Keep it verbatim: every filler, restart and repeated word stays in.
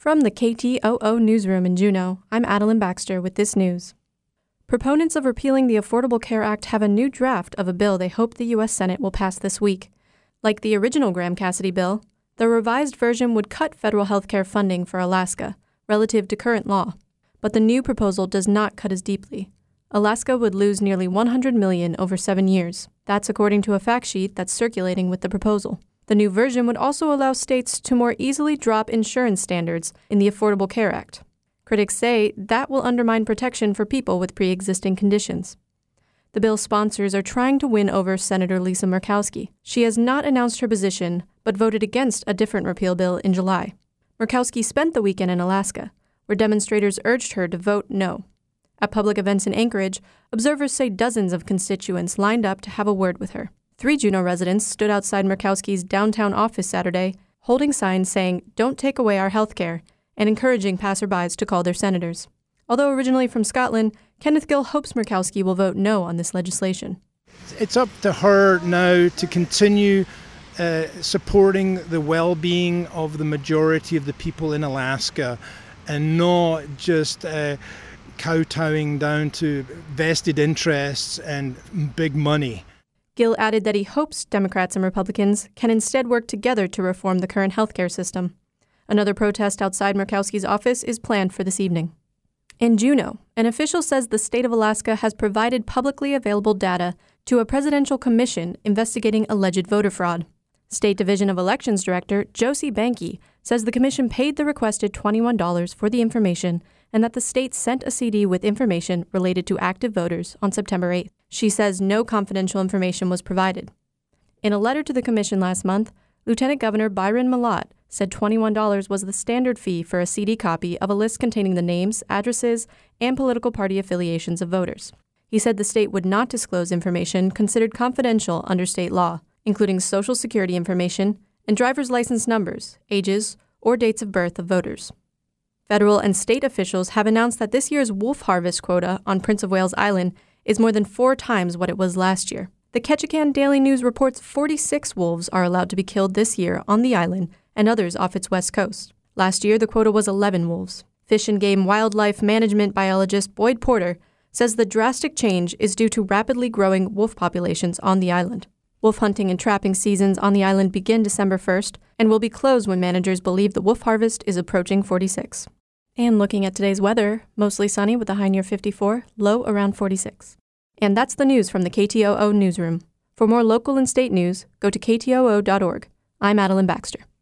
From the K T O O newsroom in Juneau, I'm Adeline Baxter with this news. Proponents of repealing the Affordable Care Act have a new draft of a bill they hope the U S Senate will pass this week. Like the original Graham-Cassidy bill, the revised version would cut federal health care funding for Alaska, relative to current law. But the new proposal does not cut as deeply. Alaska would lose nearly one hundred million dollars over seven years. That's according to a fact sheet that's circulating with the proposal. The new version would also allow states to more easily drop insurance standards in the Affordable Care Act. Critics say that will undermine protection for people with pre-existing conditions. The bill's sponsors are trying to win over Senator Lisa Murkowski. She has not announced her position, but voted against a different repeal bill in July. Murkowski spent the weekend in Alaska, where demonstrators urged her to vote no. At public events in Anchorage, observers say dozens of constituents lined up to have a word with her. Three Juneau residents stood outside Murkowski's downtown office Saturday, holding signs saying, "Don't take away our health care," and encouraging passerbys to call their senators. Although originally from Scotland, Kenneth Gill hopes Murkowski will vote no on this legislation. It's up to her now to continue uh, supporting the well-being of the majority of the people in Alaska and not just uh, kowtowing down to vested interests and big money. Gill added that he hopes Democrats and Republicans can instead work together to reform the current healthcare system. Another protest outside Murkowski's office is planned for this evening. In Juneau, an official says the state of Alaska has provided publicly available data to a presidential commission investigating alleged voter fraud. State Division of Elections Director Josie Banke says the commission paid the requested twenty-one dollars for the information and that the state sent a C D with information related to active voters on September eighth. She says no confidential information was provided. In a letter to the commission last month, Lieutenant Governor Byron Mallott said twenty-one dollars was the standard fee for a C D copy of a list containing the names, addresses, and political party affiliations of voters. He said the state would not disclose information considered confidential under state law, including Social Security information and driver's license numbers, ages, or dates of birth of voters. Federal and state officials have announced that this year's wolf harvest quota on Prince of Wales Island is more than four times what it was last year. The Ketchikan Daily News reports forty-six wolves are allowed to be killed this year on the island and others off its west coast. Last year, the quota was eleven wolves. Fish and Game wildlife management biologist Boyd Porter says the drastic change is due to rapidly growing wolf populations on the island. Wolf hunting and trapping seasons on the island begin December first and will be closed when managers believe the wolf harvest is approaching forty-six. And looking at today's weather, mostly sunny with a high near fifty-four, low around forty-six. And that's the news from the K T O O newsroom. For more local and state news, go to K T O O dot org. I'm Adeline Baxter.